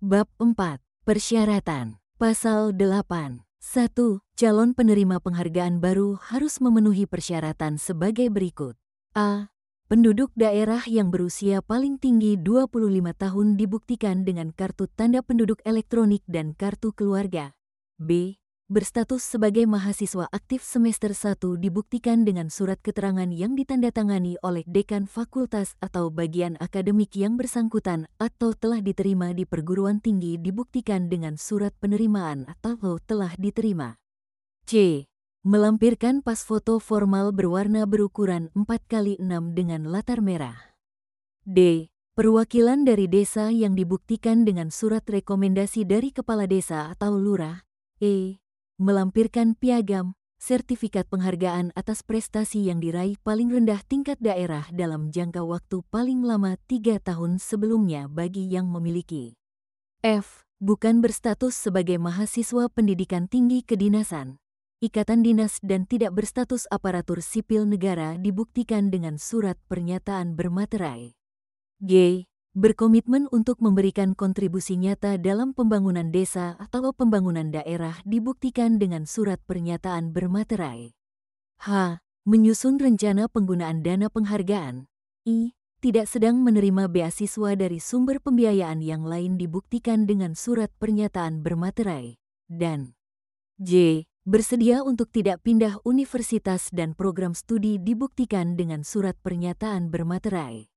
Bab 4. Persyaratan. Pasal 8. 1. Calon penerima penghargaan baru harus memenuhi persyaratan sebagai berikut. A. Penduduk daerah yang berusia paling tinggi 25 tahun dibuktikan dengan kartu tanda penduduk elektronik dan kartu keluarga. B. Berstatus sebagai mahasiswa aktif semester 1 dibuktikan dengan surat keterangan yang ditandatangani oleh dekan fakultas atau bagian akademik yang bersangkutan atau telah diterima di perguruan tinggi dibuktikan dengan surat penerimaan atau telah diterima. C. Melampirkan pas foto formal berwarna berukuran 4x6 dengan latar merah. D. Perwakilan dari desa yang dibuktikan dengan surat rekomendasi dari kepala desa atau lurah. E. Melampirkan piagam, sertifikat penghargaan atas prestasi yang diraih paling rendah tingkat daerah dalam jangka waktu paling lama 3 tahun sebelumnya bagi yang memiliki. F. Bukan berstatus sebagai mahasiswa pendidikan tinggi kedinasan, ikatan dinas dan tidak berstatus aparatur sipil negara dibuktikan dengan surat pernyataan bermaterai. G. Berkomitmen untuk memberikan kontribusi nyata dalam pembangunan desa atau pembangunan daerah dibuktikan dengan surat pernyataan bermaterai. H. Menyusun rencana penggunaan dana penghargaan. I. Tidak sedang menerima beasiswa dari sumber pembiayaan yang lain dibuktikan dengan surat pernyataan bermaterai. Dan J. Bersedia untuk tidak pindah universitas dan program studi dibuktikan dengan surat pernyataan bermaterai.